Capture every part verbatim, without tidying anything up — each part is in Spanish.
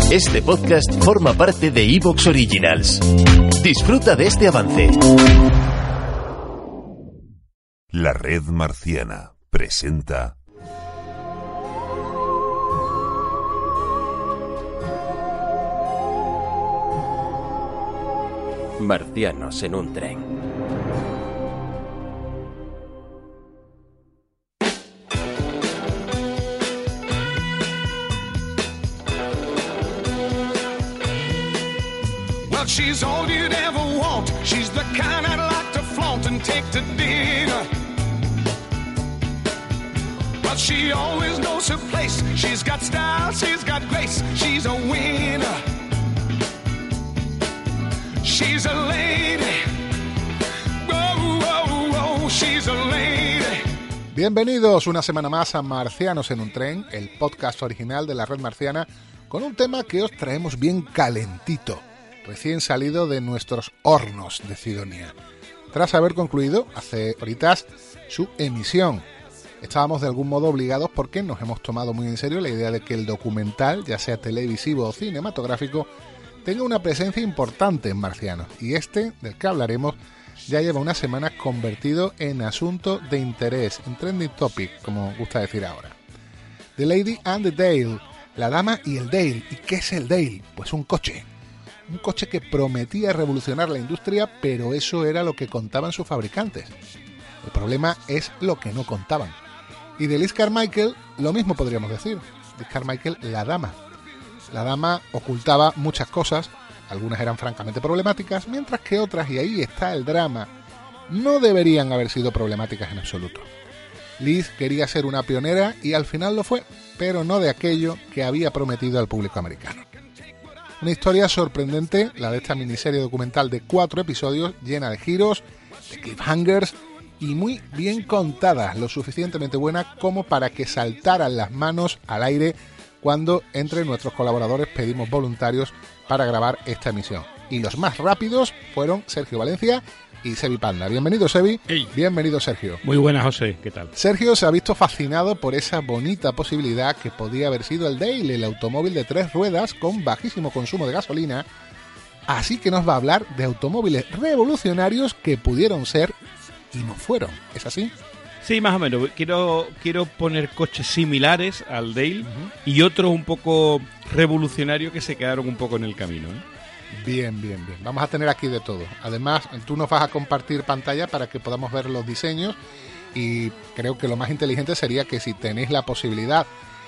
Este podcast forma parte de iVoox Originals. Disfruta de este avance. La Red Marciana presenta Marcianos en un tren. She's all you'd ever want. She's the kind I'd like to flaunt and take to dinner. But she always knows her place. She's got style, she's got grace. She's a winner. She's a lady. Oh, oh, oh, she's a lady. Bienvenidos una semana más a Marcianos en un tren, el podcast original de la Red Marciana, con un tema que os traemos bien calentito, recién salido de nuestros hornos de Sidonia, tras haber concluido hace horitas su emisión. Estábamos de algún modo obligados porque nos hemos tomado muy en serio la idea de que el documental, ya sea televisivo o cinematográfico, tenga una presencia importante en Marcianos, y este, del que hablaremos, ya lleva unas semanas convertido en asunto de interés, en trending topic, como gusta decir ahora. The Lady and the Dale, la dama y el Dale. ¿Y qué es el Dale? Pues un coche. Un coche que prometía revolucionar la industria, pero eso era lo que contaban sus fabricantes. El problema es lo que no contaban. Y de Liz Carmichael, lo mismo podríamos decir. Liz Carmichael, la dama. La dama ocultaba muchas cosas, algunas eran francamente problemáticas, mientras que otras, y ahí está el drama, no deberían haber sido problemáticas en absoluto. Liz quería ser una pionera y al final lo fue, pero no de aquello que había prometido al público americano. Una historia sorprendente, la de esta miniserie documental de cuatro episodios, llena de giros, de cliffhangers y muy bien contada, lo suficientemente buena como para que saltaran las manos al aire cuando entre nuestros colaboradores pedimos voluntarios para grabar esta emisión. Y los más rápidos fueron Sergio Valencia y Sebi Panda. Bienvenido, Sebi. Hey. Bienvenido, Sergio. Muy buenas, José. ¿Qué tal? Sergio se ha visto fascinado por esa bonita posibilidad que podía haber sido el Dale, el automóvil de tres ruedas con bajísimo consumo de gasolina. Así que nos va a hablar de automóviles revolucionarios que pudieron ser y no fueron. ¿Es así? Sí, más o menos. Quiero, quiero poner coches similares al Dale, Uh-huh. y otros un poco revolucionarios que se quedaron un poco en el camino, ¿eh? Bien, bien, bien. Vamos a tener aquí de todo. Además, tú nos vas a compartir pantalla para que podamos ver los diseños, y creo que lo más inteligente sería que si tenéis la posibilidad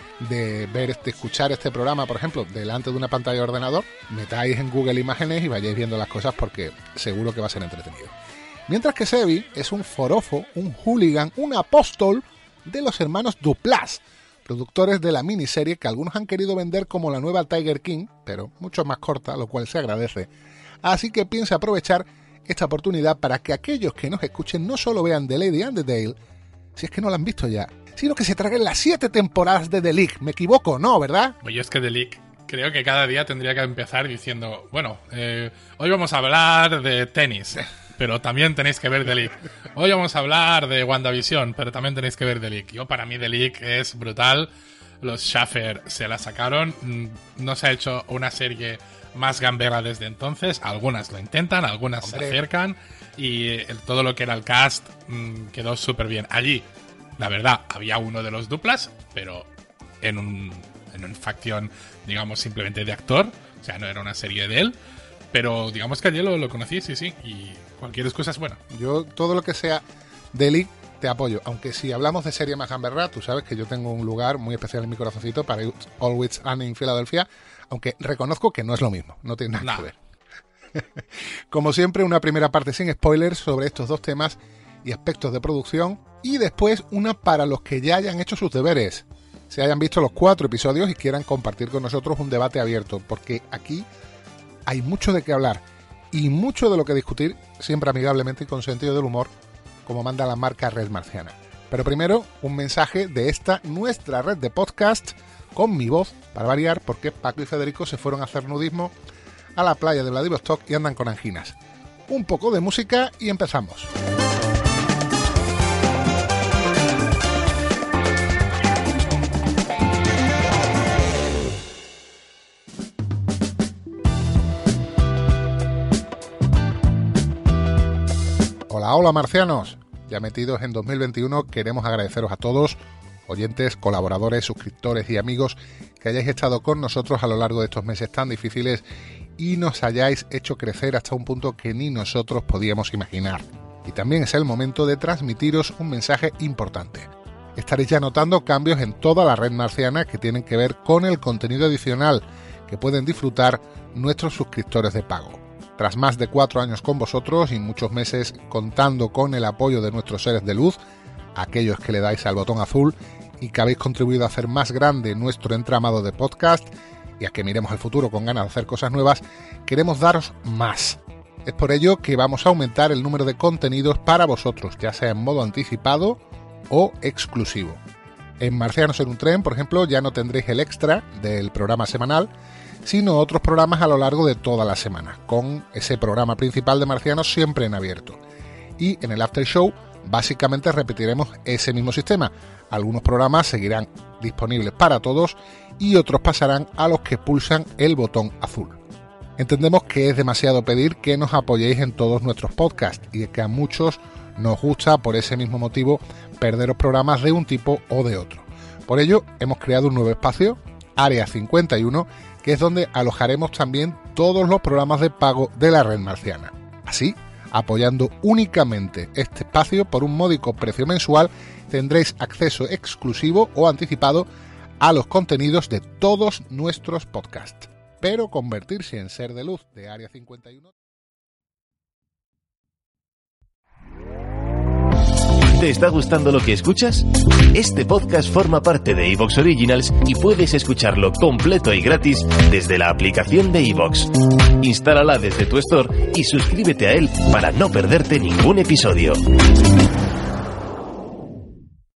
de ver, de escuchar este programa, por ejemplo, delante de una pantalla de ordenador, metáis en Google Imágenes y vayáis viendo las cosas, porque seguro que va a ser entretenido. Mientras que Sebi es un forofo, un hooligan, un apóstol de los hermanos Duplass, productores de la miniserie que algunos han querido vender como la nueva Tiger King, pero mucho más corta, lo cual se agradece. Así que piensa aprovechar esta oportunidad para que aquellos que nos escuchen no solo vean The Lady and the Dale, si es que no la han visto ya, sino que se traguen las siete temporadas de The League. Me equivoco, ¿no? ¿Verdad? Pues yo es que The League creo que cada día tendría que empezar diciendo, bueno, eh, hoy vamos a hablar de tenis, pero también tenéis que ver The League. Hoy vamos a hablar de WandaVision, pero también tenéis que ver The League. Yo, para mí, The League es brutal. Los Schaffer se la sacaron. No se ha hecho una serie más gambera desde entonces. Algunas lo intentan, algunas Hombre. se acercan. Y el, todo lo que era el cast mmm, quedó súper bien. Allí, la verdad, había uno de los Duplass, pero en un en una facción, digamos, simplemente de actor. O sea, no era una serie de él. Pero digamos que allí lo, lo conocí, sí, sí. Y cualquier excusa es buena. Yo, todo lo que sea The League, te apoyo. Aunque si hablamos de serie más gamberra, tú sabes que yo tengo un lugar muy especial en mi corazoncito para Always Sunny en Filadelfia, aunque reconozco que no es lo mismo, no tiene nada Nah. que ver. Como siempre, una primera parte sin spoilers sobre estos dos temas y aspectos de producción, y después una para los que ya hayan hecho sus deberes, se hayan visto los cuatro episodios y quieran compartir con nosotros un debate abierto, porque aquí hay mucho de qué hablar y mucho de lo que discutir, siempre amigablemente y con sentido del humor, como manda la marca Red Marciana. Pero primero, un mensaje de esta nuestra red de podcast, con mi voz, para variar, porque Paco y Federico se fueron a hacer nudismo a la playa de Vladivostok y andan con anginas. Un poco de música y empezamos. Hola, hola marcianos. Ya metidos en dos mil veintiuno, queremos agradeceros a todos, oyentes, colaboradores, suscriptores y amigos, que hayáis estado con nosotros a lo largo de estos meses tan difíciles y nos hayáis hecho crecer hasta un punto que ni nosotros podíamos imaginar. Y también es el momento de transmitiros un mensaje importante. Estaréis ya notando cambios en toda la red marciana que tienen que ver con el contenido adicional que pueden disfrutar nuestros suscriptores de pago. Tras más de cuatro años con vosotros y muchos meses contando con el apoyo de nuestros seres de luz, aquellos que le dais al botón azul y que habéis contribuido a hacer más grande nuestro entramado de podcast y a que miremos al futuro con ganas de hacer cosas nuevas, queremos daros más. Es por ello que vamos a aumentar el número de contenidos para vosotros, ya sea en modo anticipado o exclusivo. En Marcianos en un tren, por ejemplo, ya no tendréis el extra del programa semanal, sino otros programas a lo largo de toda la semana, con ese programa principal de Marcianos siempre en abierto. Y en el After Show, básicamente repetiremos ese mismo sistema. Algunos programas seguirán disponibles para todos y otros pasarán a los que pulsan el botón azul. Entendemos que es demasiado pedir que nos apoyéis en todos nuestros podcasts y que a muchos nos gusta por ese mismo motivo perderos programas de un tipo o de otro. Por ello hemos creado un nuevo espacio, Área cincuenta y uno, que es donde alojaremos también todos los programas de pago de la red marciana. Así, apoyando únicamente este espacio por un módico precio mensual, tendréis acceso exclusivo o anticipado a los contenidos de todos nuestros podcasts. Pero convertirse en ser de luz de Área cincuenta y uno... ¿Te está gustando lo que escuchas? Este podcast forma parte de iVoox Originals y puedes escucharlo completo y gratis desde la aplicación de iVoox. Instálala desde tu store y suscríbete a él para no perderte ningún episodio.